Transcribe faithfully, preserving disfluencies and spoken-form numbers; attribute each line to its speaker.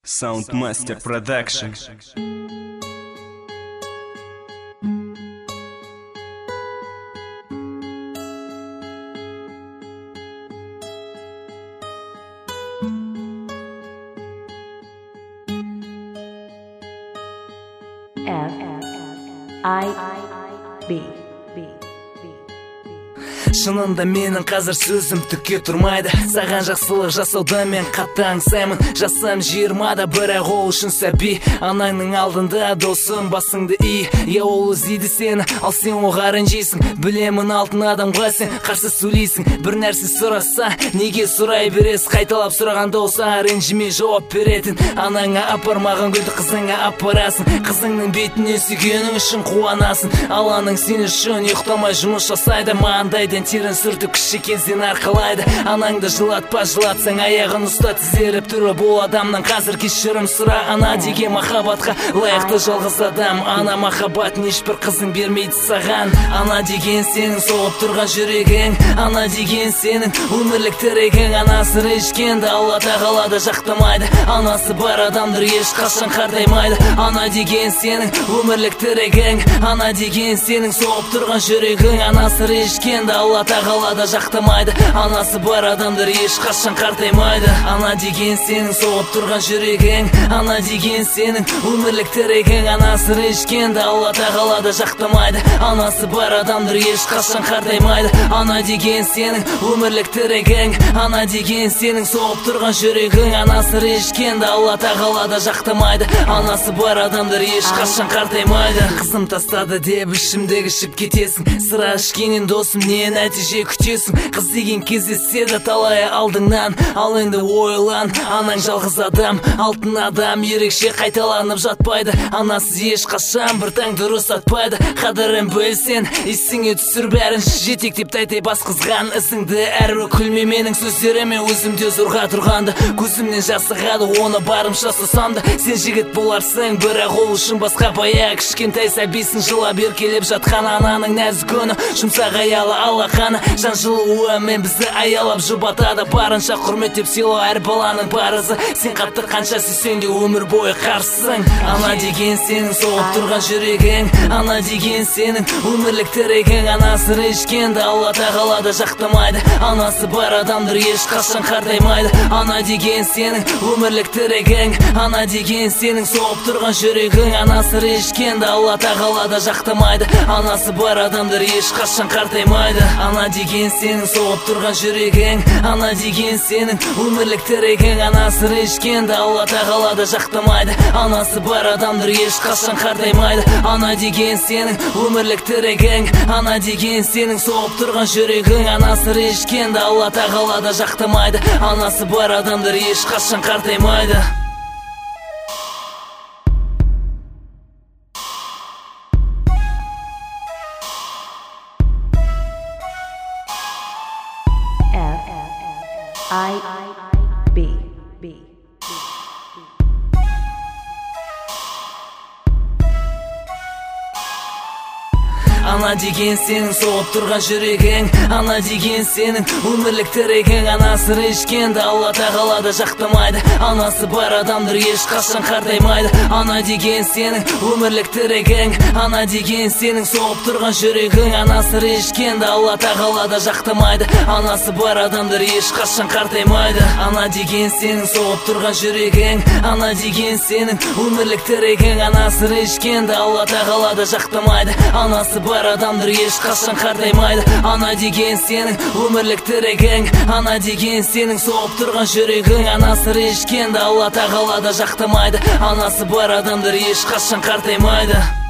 Speaker 1: Soundmaster Production.
Speaker 2: F I B B
Speaker 3: Шынында менің қазір сөзім түкке тұрмайды. Саған жақсылық жасауда мен қатты аңсаймын. Жасым жиырмада, бірақ ол үшін сәби. Анаңның алдында досым басыңды ий. Я ол іздейді сені, ал сен оға ренжейсің. Білемін алтын адамға сен қарсы сөйлейсің. Бір нәрсе сұраса, неге сұрай бересің? Қайталап сұрағанда болса ренжіме жауап беретін. Анаңа апармаған гүлді қызыңа апарасың. Қызыңның бетіне сүйгенің үшін қуанасың. Ал анаң сен үшін ұйықтамай жұмыс жасайды. Маңдайдан терін сүртіп кіші сен арқалайды. Анаңды жылатпа, жылатсаң аяғын ұста. Тізеріп түрі бұл адамнан қазір кешірім сұра. Ана деген махаббатқа лайықты жалғыз адам. Ана махаббатын ешбір қызың бермейді саған. Ана деген сенің соғып тұрған жүрегің. Ана деген сенің өмірлік тірегің. Анасы ренжігенді Алла тағала да жақтамайды. Анасы бар адамдар ешқашан қартаймайды. Ана деген сенің өмірлік тірегің. Ана деген сенің соғып тұрған жүрегің. Анасы ренжігенді Алла тағала да жақтамайды. Анасы бар адамдар ешқашан қартаймайды. Ана деген сенің соғып тұрған жүрегің. Ана деген сенің өмірлік тірегің. Анасы ренжігенді Алла тағала да жақтамайды. Анасы бар адамдар ешқашан қартаймайды. Ана деген сенің өмірлік тірегің. Ана деген сенің соғып тұрған жүрегің. Анасы ренжігенді Алла тағала да жақтамайды. Анасы бар адамдар ешқашан қартаймайды. Қызым тастады деп ішімдегі ішіп кетесің. Сыра ішкенен досым не нәтиже күтесің? Қыз деген кездеседі талай алдыңнан. Ал енді ойлан, анаң жалғыз адам, алтын адам, ерекше қайталанып жатпайды. Анасыз ешқашан бір таң дұрыс атпайды. Қадірін білсен, есіңе түсір бәрін. Жетектеп тайтай басқызған ісіңді әрбір күлме менің сөздеріме өзімде зорға тұрғанды. Көзімнен жас ағады, оны барымша сусам да. Сен жігіт боларсың, бірақ ол үшін басқа бая. Кішкентай сәбисің жылап еркелеп жатқан ананың нәзік үні, жұмсақ аялы алақаны, жан жылуымен бізді аялап жұбатады. Барынша құрметтеп сыйлау әр баланың парызы. Сен қатты қанша сүйсең де өмір бойы қарсысың. Ана деген сенің соғып тұрған жүрегің. Ана деген сенің өмірлік тірегің. Анасы ренжігенді Алла тағала да жақтамайды. Анасы бар адамдар ешқашан қартаймайды. Ана деген сенің өмірлік тірегің. Ана деген сенің соғып тұрған жүрегің. Анасы ренжігенді Алла тағала да жақтамайды. Анасы бар адамдар ешқашан қартаймайды. Ана деген сенің соғып тұрған жүрегің. Ана деген сенің өмірлік тірегің. Анасы ренжігенді Алла тағала да жақтамайды. Анасы бар адамдар ешқашан қартаймайды. Ана деген сенің өмірлік тірегің. Ана деген сенің соғып тұрған жүрегің. Анасы ренжігенді Алла тағала да жақтамайды. Анасы бар адамдар ешқашан қартаймайды.
Speaker 2: I B B
Speaker 3: Ана деген сенің соғып тұрған жүрегің. Ана деген сенің өмірлік тірегің. Анасы ренжігенді Алла тағала да жақтамайды. Анасы бар адамдар ешқашан қартаймайды. Ана деген сенің өмірлік тірегің. Ана деген сенің соғып тұрған жүрегің. Анасы ренжігенді Алла тағала да жақтамайды. Анасы бар адамдар ешқашан қартаймайды. Ана деген сенің соғып тұрған жүрегің. Ана деген сенің өмірлік тірегің. Анасы ренжігенді Алла тағала да жақтамайды. Анасы бар адамдар ешқашан қартаймайды. Ана деген сенің өмірлік тірегің. Ана деген сенің соғып тұрған жүрегің. Анасы ренжігенді Алла тағала да жақтамайды. Анасы бар адамдар ешқашан қартаймайды.